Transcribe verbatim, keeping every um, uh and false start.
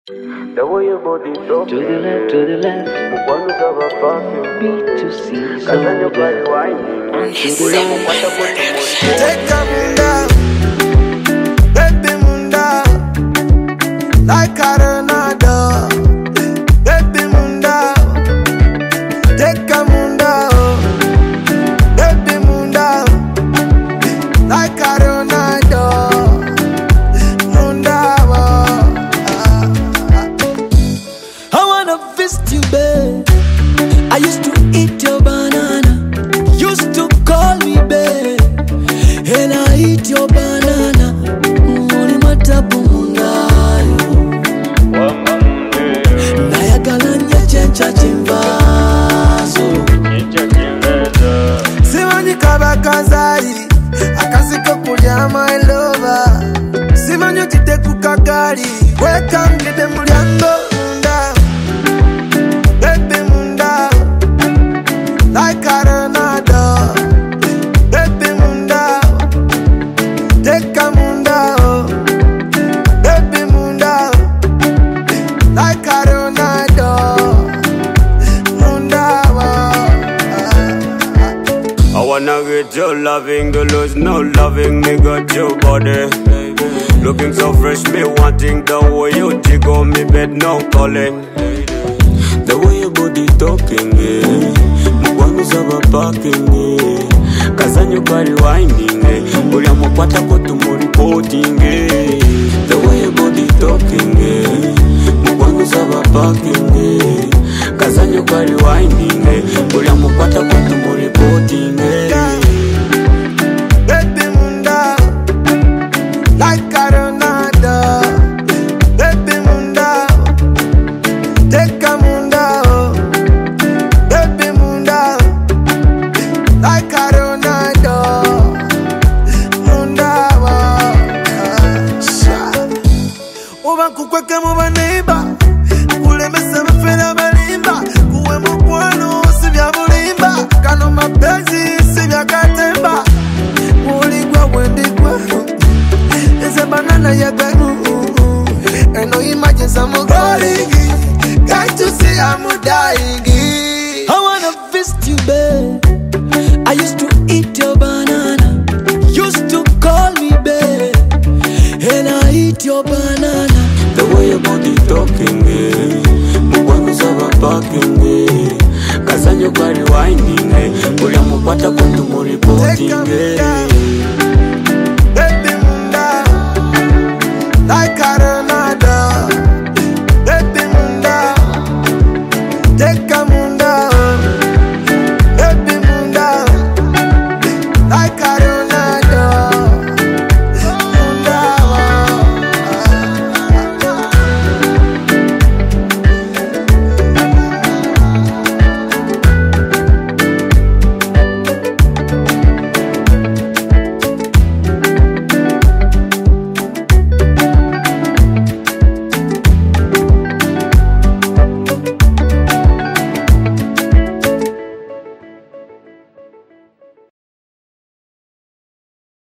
The way your body talk To the left, to the left, Mukwano saba fucking B to C, so Kasa nyo body the whining left. Ula mukwata kote mwiko Take a munda, baby munda, like a Ronaldo. Baby munda, take a munda, baby munda, like a Ronaldo. Munda, I wanna visit you, babe. I used to eat your banana. Used to call me babe, and I eat your banana. Muni matabu mungayo, nayagala nye chencha chimbazo. Simanyi kabakazari, akaziko kulya my lover. Simanyi jide kukagari, weka ngide mulyango munda. Baby munda, like a Ronaldo. Baby munda, take a munda, oh. Baby munda, like a Ronaldo. Munda, oh. I wanna get your loving, the lose no loving, me got your body. Looking so fresh, me wanting the way you jiggle me bed, no calling. The way your body talking, eh. Mukwano saba parking, eh. Kasa nyo body whining, eh. Ula mukwata kote mwripoting, eh. The way your body talking, eh. Mukwano saba parking, eh. Kasa nyo body whining, eh. Ula mukwata kote mwripoting, eh. Baby munda, like a Ronaldo. Baby munda, take a munda, oh. Baby munda, like a Ronaldo. Munda, oh. Sha. Uba kukweke muba neighbor, kulemesa mfera malimba, kuwe mukwano sibya bulimba, kano mapenzi sibya katemba. Muligwa wendigwa, eze banana ya ganu. And no imagine some going. Can't you see I'm dying? I wanna visit you, babe. I used to eat your banana. Used to call me babe, and I eat your banana. The way your body talking, eh. Mukwano saba parking, eh. Kasa nyo body whining, eh. Ula mukwata kote mwripoting, eh.